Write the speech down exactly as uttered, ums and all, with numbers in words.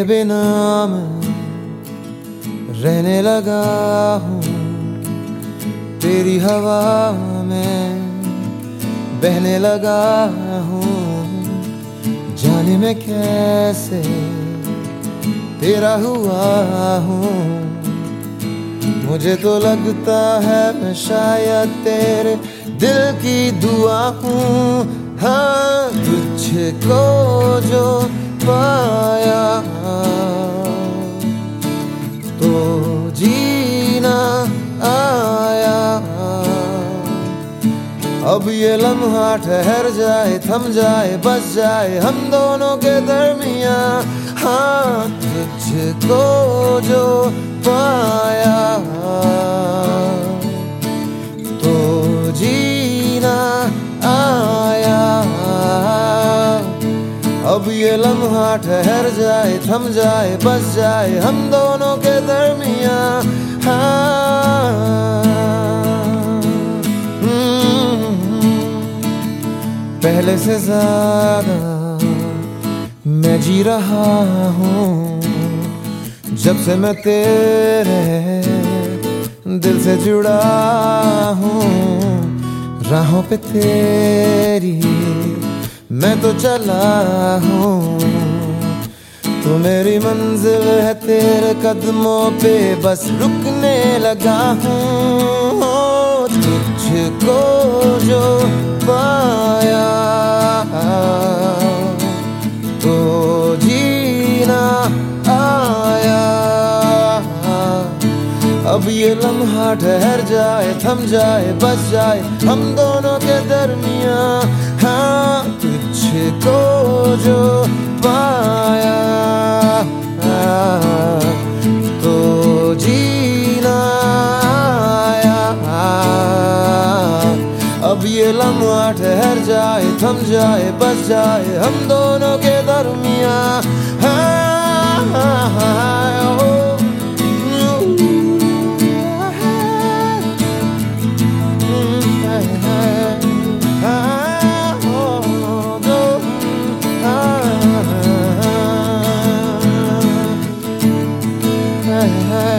बिना मैं रहने लगा हूँ, तेरी हवा में बहने लगा हूँ। जाने मैं कैसे तेरा हुआ हूँ, मुझे तो लगता है मैं शायद तेरे दिल की दुआ हूँ। हाँ, तुझको जो पाया तो जीना आया। अब ये लम्हा ठहर जाए, थम जाए, बस जाए हम दोनों के दरमियाँ। हाँ, तुझको जो पाया तो जीना आया। अब ये लम्हा ठहर जाए, थम जाए, बस जाए हम दोनों के दरमियाँ। हाँ, पहले से ज्यादा मैं जी रहा हूँ, जब से मैं तेरे दिल से जुड़ा हूँ। राहों पे तेरी मैं तो चला हूँ, तू मेरी मंजिल है, तेरे कदमों पे बस रुकने लगा हूँ। तुझको जो पाया तो जीना आया। अब ये लम्हा ठहर जाए, थम जाए, बस जाए हम दोनों के दरमियाँ। हाँ, तुझको जो पाया तो जीना आया। अब ये लम्हा ठहर जाए, थम जाए, बस जाए हम दोनों के दरमियाँ। हाँ, हाँ, हाँ, ओ, hey, hey.